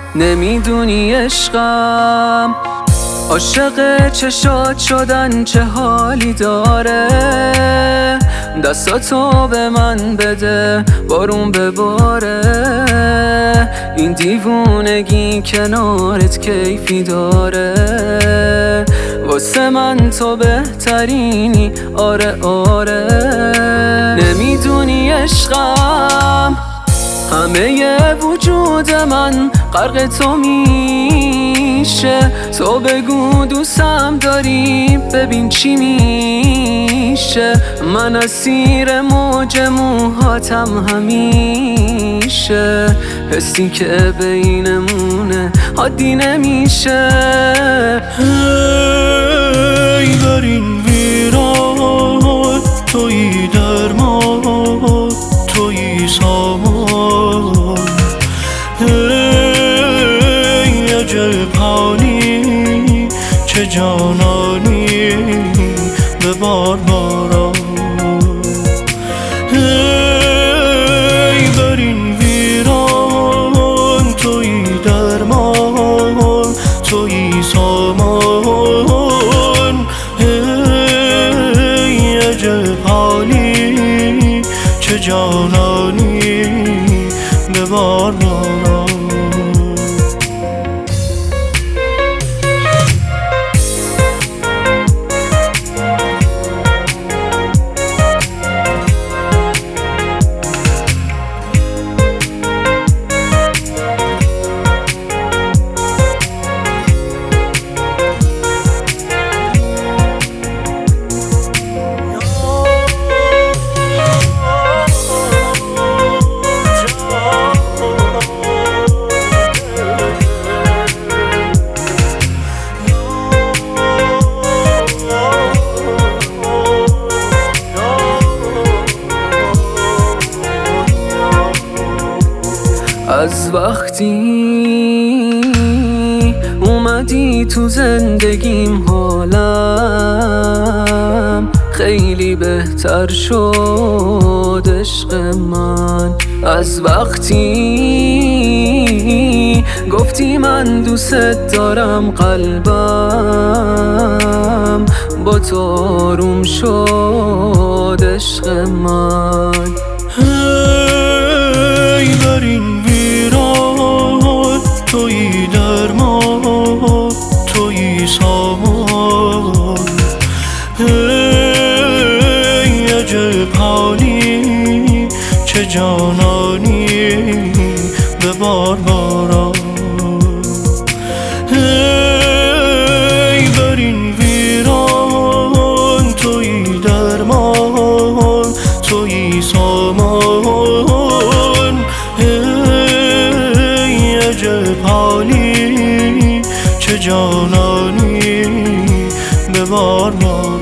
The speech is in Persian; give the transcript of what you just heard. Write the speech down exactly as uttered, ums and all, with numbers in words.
نمیدونی عشقم عاشق چشات شدن چه حالی داره. دستاتو به من بده بارون بباره. این دیوونگی کنارت کیفی داره. واسه من تو بهترینی آره آره. نمیدونی عشقم همه وجود من غرق تو میشه. تو بگو دوستم داری ببین چی میشه. من اسیر موج موهاتم همیشه. حسی که بینمونه عادی نمیشه. هی بر این ویران تویی درمان تویی سامان. هی عجب حالی چه جانانی به بار باران. هی بر این ویران تویی درمان تویی سامان. هی عجب حالی چه جانانی به بار باران. از وقتی اومدی تو زندگیم حالم خیلی بهتر شد عشق من. از وقتی گفتی من دوست دارم قلبم با تو آروم شد عشق من. هی بر این ویران تویی درمان تویی سامان. هی عجب حالی چه جانانی به بار باران. هی بر این ویران تویی درمان تویی سامان. هی عجب حالی چه جانانی به بار باران.